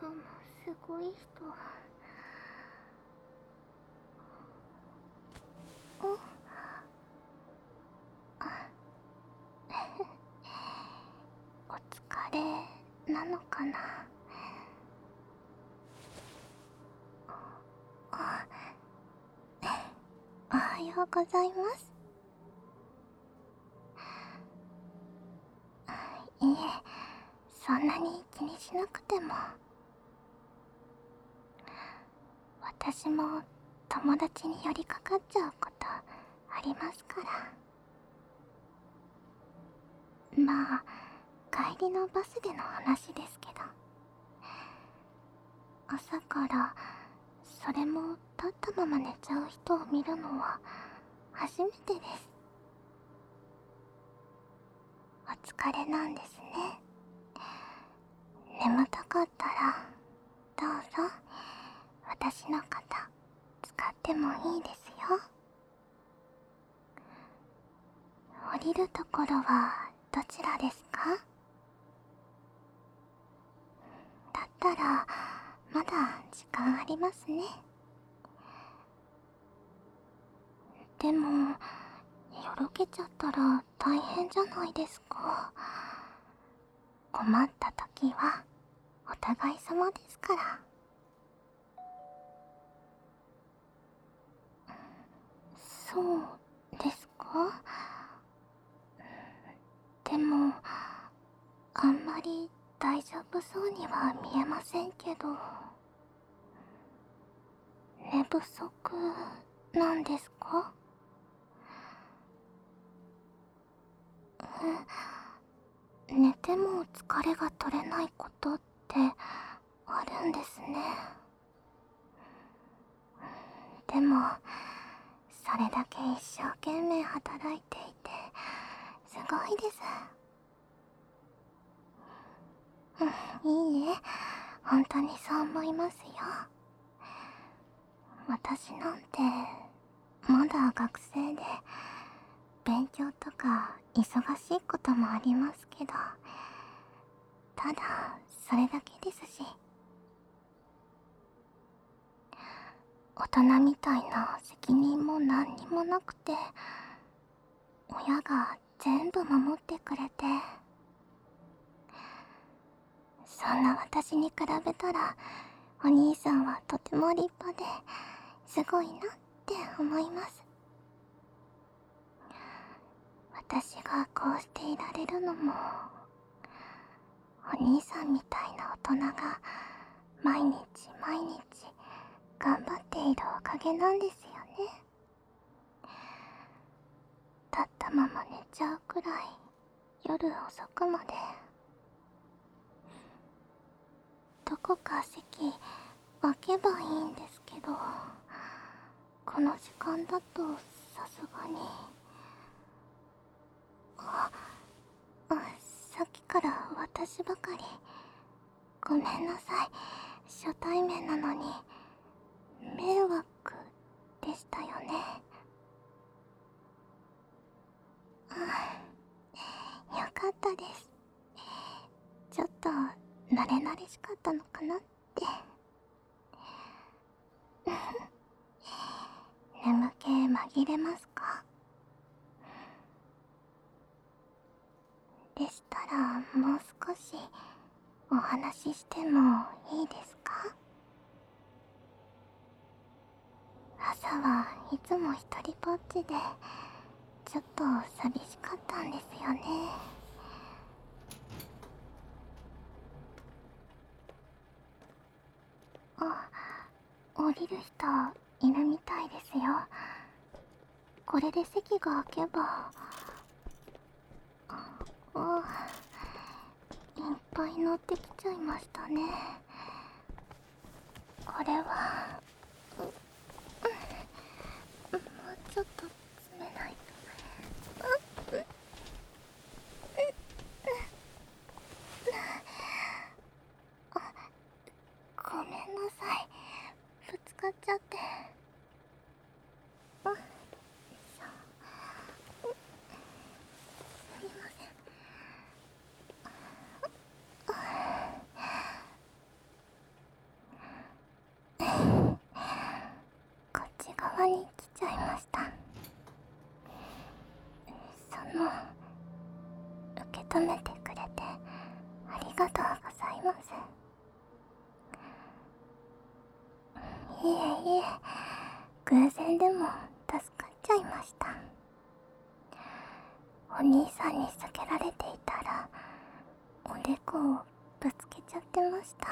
どうもすごい人。おお疲れなのかな。おはようございます。いえ、そんなに気にしなくても。私も友達に寄りかかっちゃうことありますから。まあ、帰りのバスでの話ですけど、朝からそれも立ったまま寝ちゃう人を見るのは初めてです。お疲れなんですね。眠たかったらどうぞ私の肩使ってもいいですよ。降りるところはどちらですか？だったらまだ時間ありますね。でもよろけちゃったら大変じゃないですか。困った時はお互い様ですから。そうですか？でもあんまり大丈夫そうには見えませんけど。寝不足なんですか？寝ても疲れが取れないことってあるんですね。でもそれだけ一生懸命働いていてすごいです。いいえ、本当にそう思いますよ。私なんてまだ学生で勉強とか忙しいこともありますけど、ただそれだけですし。大人みたいな責任も何にもなくて、親が全部守ってくれて、そんな私に比べたらお兄さんはとても立派ですごいなって思います。私がこうしていられるのもお兄さんみたいな大人が毎日毎日頑張っているおかげなんですよね。立ったまま寝ちゃうくらい夜遅くまで。どこか席空けばいいんですけど、この時間だとさすがに。あ、さっきから私ばかりごめんなさい。初対面なのに迷惑でしたよね。よかったです。ちょっと慣れ慣れしかったのかなって。眠気紛れますか？でしたらもう少しお話ししてもいいですか？朝はいつも一人ぼっちでちょっと寂しかったんですよね。あ、降りる人いるみたいですよ。これで席が空けば。いっぱい乗ってきちゃいましたね。これはもうちょっと詰めないと。ごめんなさい、ぶつかっちゃって。すいません。 求めてくれてありがとうございます。いえいえ、偶然でも助かっちゃいました。お兄さんに避けられていたらおでこをぶつけちゃってました。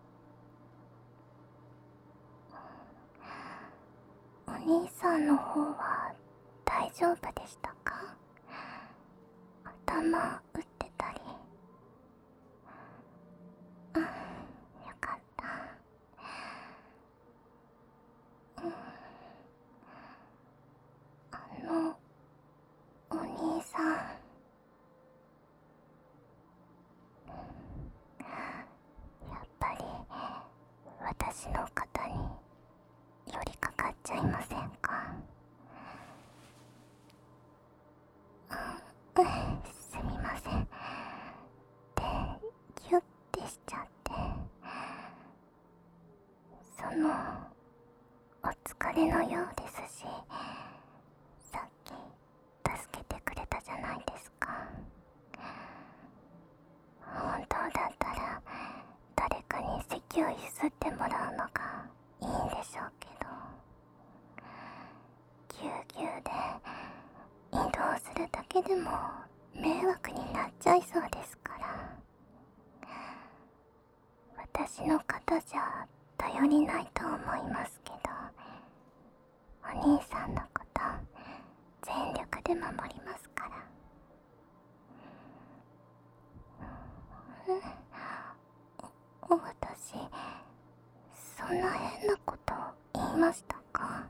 お兄さんの方は大丈夫でしたか？頭打ってたり。うん、よかった。お兄さん、やっぱり私の肩に寄りかかっちゃいませんか？すみません。で、ギュッてしちゃって。お疲れのようですし、さっき助けてくれたじゃないですか。本当だったら誰かに席を譲ってもらうのがいいんでしょうけど、ぎゅうぎゅうで移動するだけでも迷惑になっちゃいそうですから。私の肩じゃ頼りないと思いますけど、お兄さんのこと全力で守りますから。私、そんな変なこと言いましたか？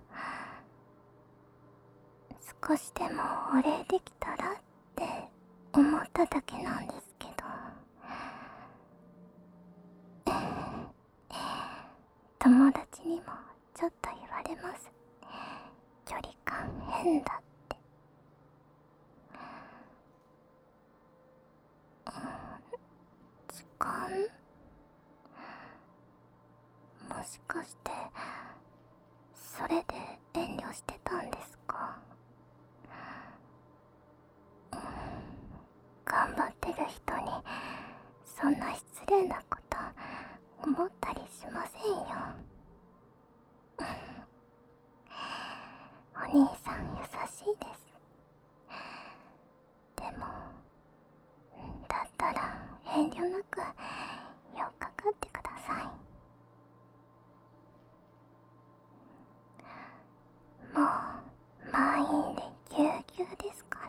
少しでもお礼できたらって思っただけなんですけど。友達にもちょっと言われます。距離感変だって。時間？もしかしてそれで遠慮してたんですか？頑張ってる人にそんな失礼なこと思ったりしませんよ。お兄さん優しいです。でも、だったら遠慮なく寄っかかってください。もう満員でぎゅうぎゅうですから。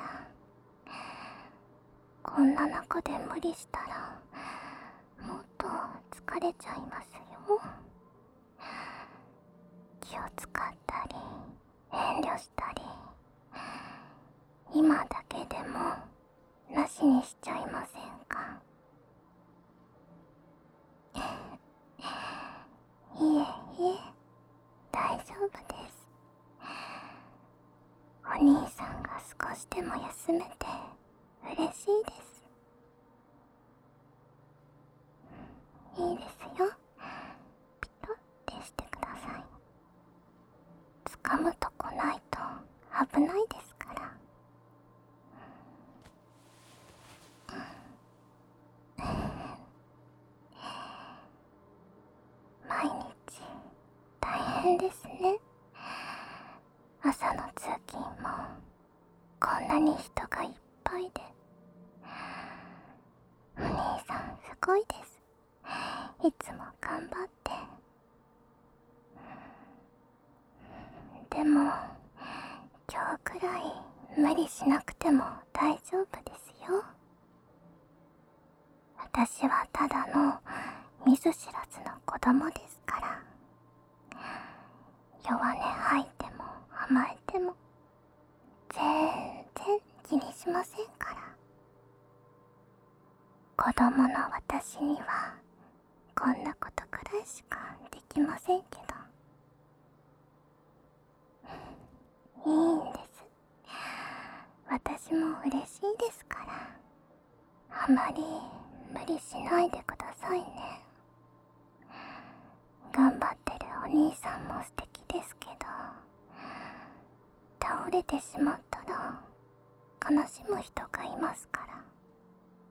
こんな中で無理したらもっと疲れちゃいますよ。気を使ったり遠慮したり、今だけでもなしにしちゃいませんか？いえいえ、大丈夫です。お兄さんが少しでも休めて嬉しいです。いいですよ。ピトってしてください。掴むとこないと危ないですから。毎日大変ですね。朝の通勤もこんなに人がいっぱいで。お兄さんすごいです。いつも頑張って。でも今日くらい無理しなくても大丈夫ですよ。私はただの見ず知らずの子供ですから。弱音吐いても甘えても全然気にしませんから。子供の私にはこんなことくらいしかできませんけど、いいんです。私も嬉しいですから。あまり無理しないでくださいね。頑張ってるお兄さんも素敵ですけど、倒れてしまったら悲しむ人がいますから。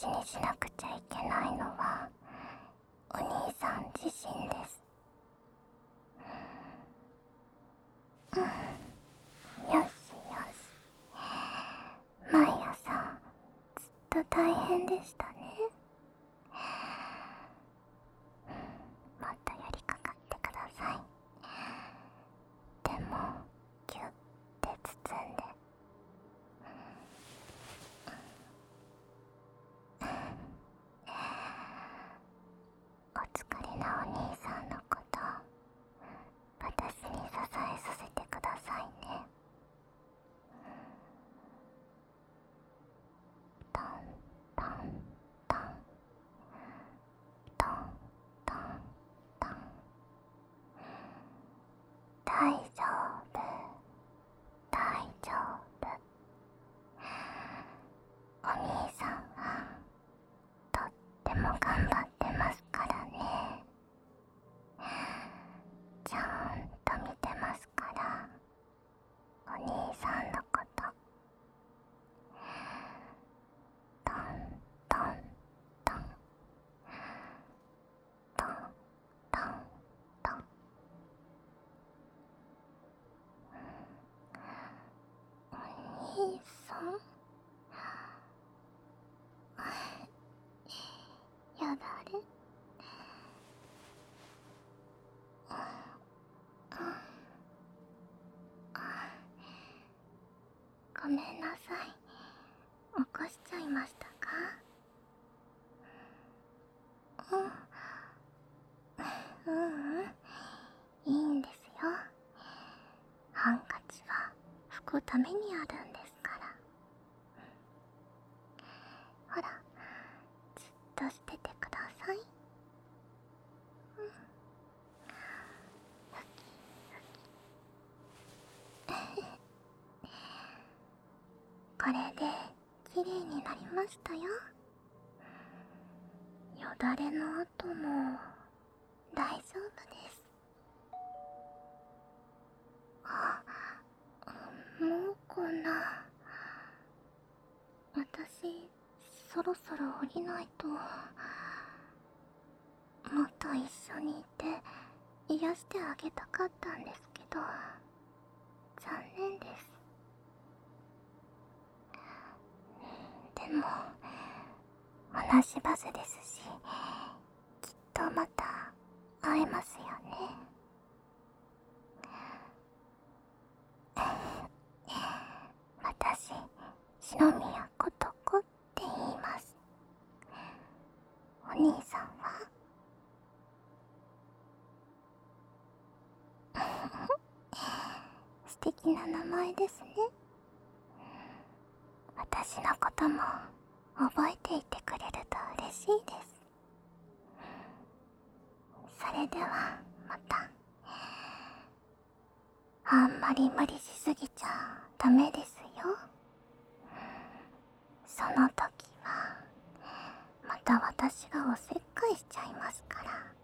にしなくちゃいけないのはお兄さん自身です。よしよし。毎朝ずっと大変でしたね。もっと寄りかかってください。でもギュッて包んで。お疲れなお兄さんのこと私に支えさせてくださいね。トントントントントントン。大丈夫大丈夫。お兄さんはとっても頑張ってますからね。ちゃんと見てますから、お兄さんのこと。トントントントントントン。お兄さん、よだれ。ごめんなさい。起こしちゃいましたか？ううんいいんですよ。ハンカチは拭くためにあるんですから。ほら、じっとしててください。これできれいになりましたよ。よだれの後も大丈夫です。あ、もうこんな。私そろそろ降りないと。もっと一緒にいて癒してあげたかったんですけど、残念です。でも同じバスですし、きっとまた会えますよね。私、篠宮ことこって言います。お兄さんは？素敵な名前ですね。私のことも覚えていてくれると嬉しいです。それではまた。あんまり無理しすぎちゃダメですよ。その時はまた私がおせっかいしちゃいますから。